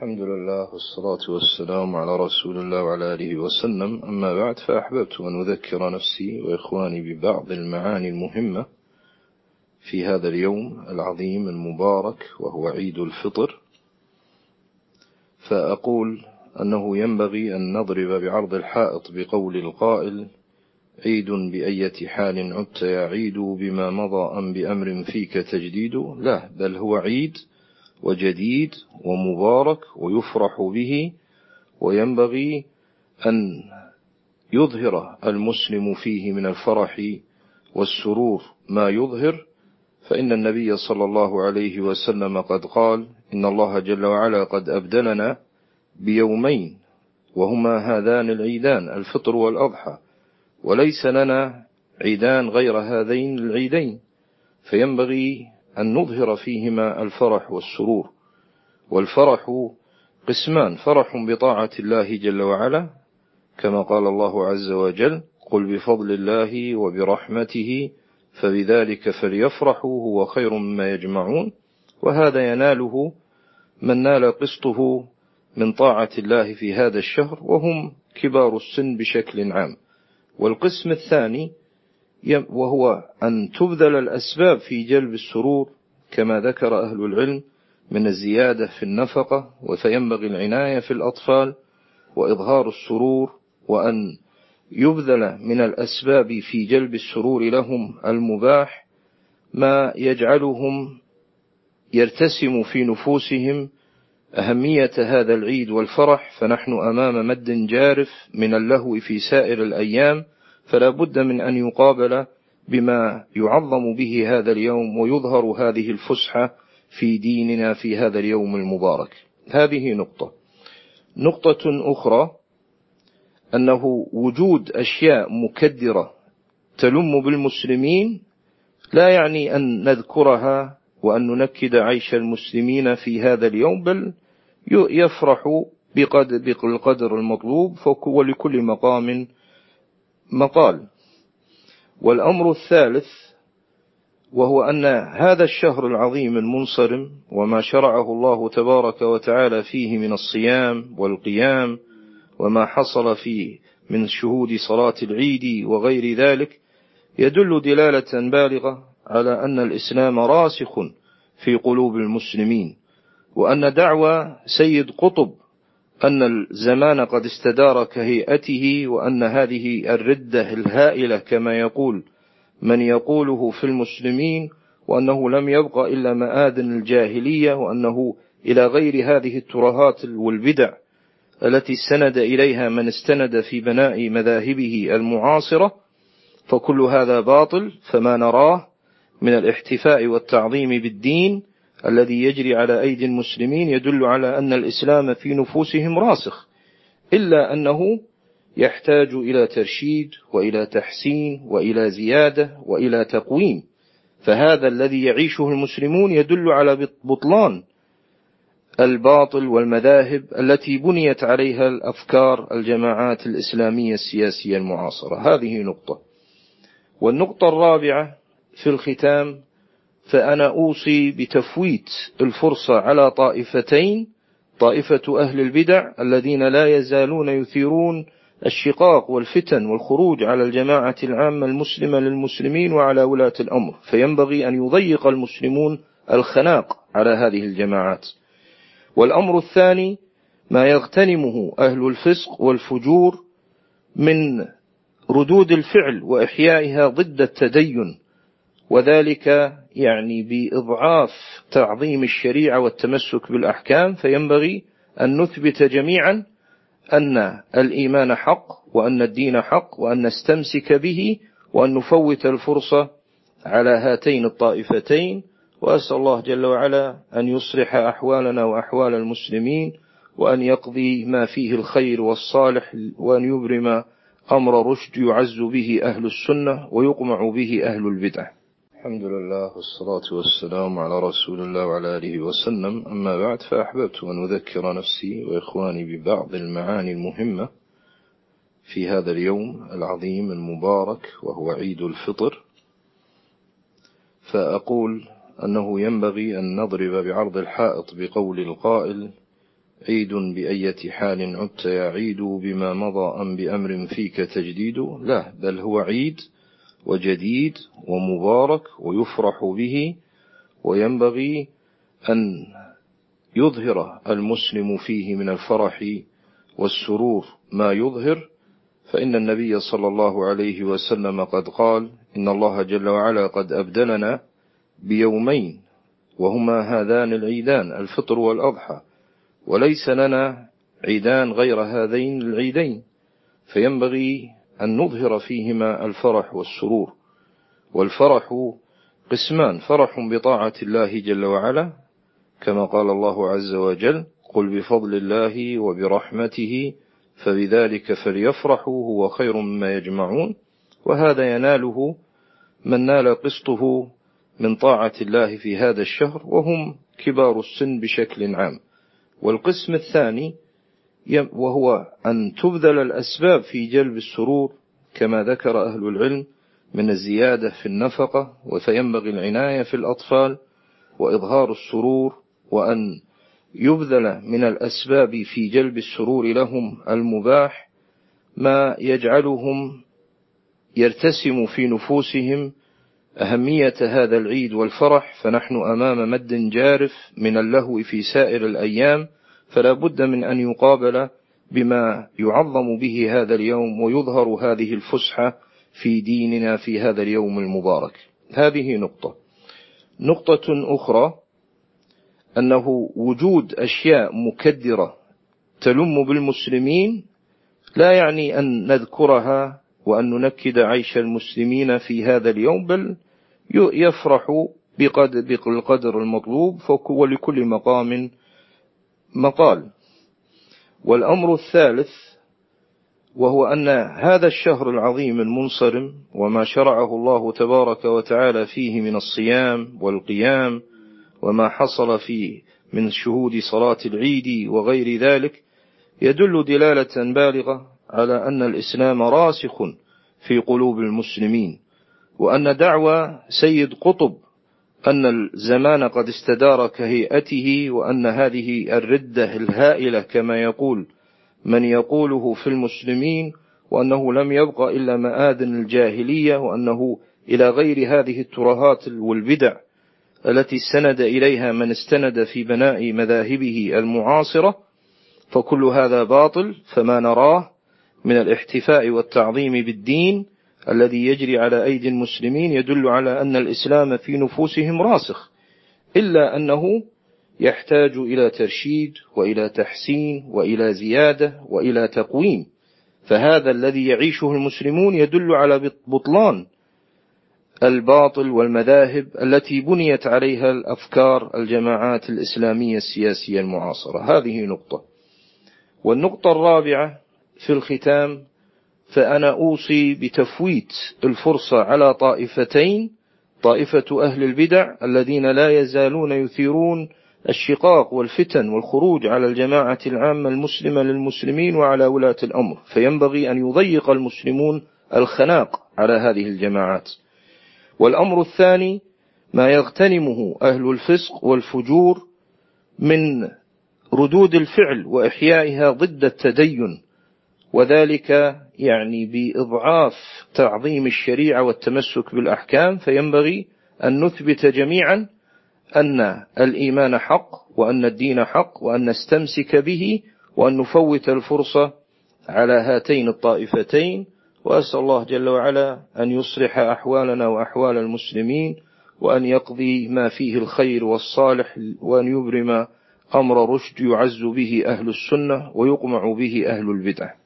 الحمد لله والصلاة والسلام على رسول الله وعلى آله وسلم. أما بعد، فأحببت أن أذكر نفسي وإخواني ببعض المعاني المهمة في هذا اليوم العظيم المبارك وهو عيد الفطر. فأقول أنه ينبغي أن نضرب بعرض الحائط بقول القائل: عيد بأية حال عدت يا عيد، بما مضى أم بأمر فيك تجديد. لا، بل هو عيد وجديد ومبارك ويفرح به، وينبغي أن يظهر المسلم فيه من الفرح والسرور ما يظهر. فإن النبي صلى الله عليه وسلم قد قال: إن الله جل وعلا قد أبدلنا بيومين وهما هذان العيدان، الفطر والأضحى، وليس لنا عيدان غير هذين العيدين، فينبغي أن نظهر فيهما الفرح والسرور. والفرح قسمان: فرح بطاعة الله جل وعلا كما قال الله عز وجل: قل بفضل الله وبرحمته فبذلك فليفرحوا هو خير مما يجمعون. وهذا يناله من نال قسطه من طاعة الله في هذا الشهر، وهم كبار السن بشكل عام. والقسم الثاني وهو أن تبذل الأسباب في جلب السرور كما ذكر أهل العلم من الزيادة في النفقة، وفينبغي العناية في الأطفال وإظهار السرور، وأن يبذل من الأسباب في جلب السرور لهم المباح ما يجعلهم يرتسم في نفوسهم أهمية هذا العيد والفرح. فنحن أمام مد جارف من اللهو في سائر الأيام، فلا بد من أن يقابل بما يعظم به هذا اليوم ويظهر هذه الفسحة في ديننا في هذا اليوم المبارك. هذه نقطة أخرى: أنه وجود أشياء مكدرة تلم بالمسلمين لا يعني أن نذكرها وأن ننكد عيش المسلمين في هذا اليوم، بل يفرح بالقدر المطلوب، ولكل مقام مقال. والأمر الثالث وهو أن هذا الشهر العظيم المنصرم وما شرعه الله تبارك وتعالى فيه من الصيام والقيام وما حصل فيه من شهود صلاة العيد وغير ذلك يدل دلالة بالغة على أن الإسلام راسخ في قلوب المسلمين، وأن دعوى سيد قطب أن الزمان قد استدار كهيئته، وأن هذه الردة الهائلة كما يقول من يقوله في المسلمين، وأنه لم يبق إلا مآذن الجاهلية، وأنه إلى غير هذه الترهات والبدع التي استند إليها من استند في بناء مذاهبه المعاصرة، فكل هذا باطل. فما نراه من الاحتفاء والتعظيم بالدين الذي يجري على أيدي المسلمين يدل على أن الإسلام في نفوسهم راسخ، إلا أنه يحتاج إلى ترشيد وإلى تحسين وإلى زيادة وإلى تقويم. فهذا الذي يعيشه المسلمون يدل على بطلان الباطل والمذاهب التي بنيت عليها الأفكار الجماعات الإسلامية السياسية المعاصرة. هذه نقطة. والنقطة الرابعة في الختام: فأنا أوصي بتفويت الفرصة على طائفتين: طائفة أهل البدع الذين لا يزالون يثيرون الشقاق والفتن والخروج على الجماعة العامة المسلمة للمسلمين وعلى ولاة الأمر، فينبغي أن يضيق المسلمون الخناق على هذه الجماعات. والأمر الثاني ما يغتنمه أهل الفسق والفجور من ردود الفعل وإحيائها ضد التدين، وذلك يعني بإضعاف تعظيم الشريعة والتمسك بالأحكام. فينبغي أن نثبت جميعا أن الإيمان حق، وأن الدين حق، وأن نستمسك به، وأن نفوت الفرصة على هاتين الطائفتين. وأسأل الله جل وعلا أن يصلح أحوالنا وأحوال المسلمين، وأن يقضي ما فيه الخير والصالح، وأن يبرم أمر رشد يعز به أهل السنة ويقمع به أهل البدع. الحمد لله والصلاة والسلام على رسول الله وعلى آله وسلم. أما بعد، فأحببت أن أذكر نفسي وإخواني ببعض المعاني المهمة في هذا اليوم العظيم المبارك وهو عيد الفطر. فأقول أنه ينبغي أن نضرب بعرض الحائط بقول القائل: عيد بأية حال عدت يا عيد بما مضى أم بأمر فيك تجديد. لا، بل هو عيد وجديد ومبارك ويفرح به، وينبغي أن يظهر المسلم فيه من الفرح والسرور ما يظهر، فإن النبي صلى الله عليه وسلم قد قال: إن الله جل وعلا قد أبدلنا بيومين وهما هذان العيدان الفطر والأضحى، وليس لنا عيدان غير هذين العيدين، فينبغي أن نظهر فيهما الفرح والسرور. والفرح قسمان: فرح بطاعة الله جل وعلا كما قال الله عز وجل: قل بفضل الله وبرحمته فبذلك فليفرحوا هو خير مما يجمعون، وهذا يناله من نال قسطه من طاعة الله في هذا الشهر وهم كبار السن بشكل عام. والقسم الثاني وهو أن تبذل الأسباب في جلب السرور كما ذكر أهل العلم من الزيادة في النفقة، وفينبغي العناية في الأطفال وإظهار السرور، وأن يبذل من الأسباب في جلب السرور لهم المباح ما يجعلهم يرتسم في نفوسهم أهمية هذا العيد والفرح. فنحن أمام مد جارف من اللهو في سائر الأيام، فلا بد من أن يقابل بما يعظم به هذا اليوم ويظهر هذه الفسحة في ديننا في هذا اليوم المبارك. هذه نقطة أخرى، أنه وجود أشياء مكدرة تلم بالمسلمين لا يعني أن نذكرها وأن ننكد عيش المسلمين في هذا اليوم، بل يفرح بالقدر المطلوب، ولكل مقام مقال. والأمر الثالث وهو أن هذا الشهر العظيم المنصرم وما شرعه الله تبارك وتعالى فيه من الصيام والقيام وما حصل فيه من شهود صلاة العيد وغير ذلك يدل دلالة بالغة على أن الإسلام راسخ في قلوب المسلمين، وأن دعوى سيد قطب أن الزمان قد استدار كهيئته، وأن هذه الردة الهائلة كما يقول من يقوله في المسلمين، وأنه لم يبق إلا مآذن الجاهلية، وأنه إلى غير هذه الترهات والبدع التي استند إليها من استند في بناء مذاهبه المعاصرة، فكل هذا باطل. فما نراه من الاحتفاء والتعظيم بالدين الذي يجري على أيدي المسلمين يدل على أن الإسلام في نفوسهم راسخ، إلا أنه يحتاج إلى ترشيد وإلى تحسين وإلى زيادة وإلى تقويم. فهذا الذي يعيشه المسلمون يدل على بطلان الباطل والمذاهب التي بنيت عليها الأفكار الجماعات الإسلامية السياسية المعاصرة. هذه نقطة. والنقطة الرابعة في الختام، فأنا أوصي بتفويت الفرصة على طائفتين: طائفة أهل البدع الذين لا يزالون يثيرون الشقاق والفتن والخروج على الجماعة العامة المسلمة للمسلمين وعلى ولاة الأمر، فينبغي أن يضيق المسلمون الخناق على هذه الجماعات. والأمر الثاني ما يغتنمه أهل الفسق والفجور من ردود الفعل وإحيائها ضد التدين، وذلك يعني بإضعاف تعظيم الشريعة والتمسك بالأحكام. فينبغي أن نثبت جميعا أن الإيمان حق وأن الدين حق وأن نستمسك به، وأن نفوت الفرصة على هاتين الطائفتين. وأسأل الله جل وعلا أن يصلح أحوالنا وأحوال المسلمين، وأن يقضي ما فيه الخير والصالح، وأن يبرم أمر رشد يعز به أهل السنة ويقمع به أهل البدع.